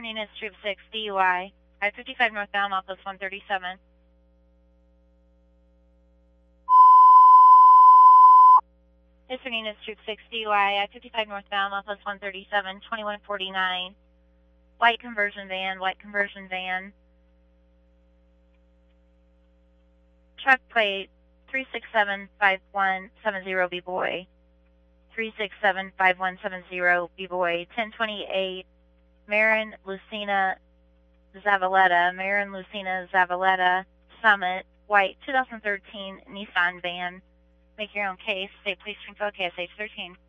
Units Troop 6, DUI. I-55 northbound, office 137. Eastern Units Troop 6, DUI. I-55 northbound, office 137, 2149. White conversion van, white conversion van. Truck plate 3675170 B-Boy. 3675170 B-Boy. 1028 Marin Lucina Zavaleta. Marin Lucina Zavaleta. Summit. White 2013 Nissan van. Make your own case. State Police Info, KSH 13.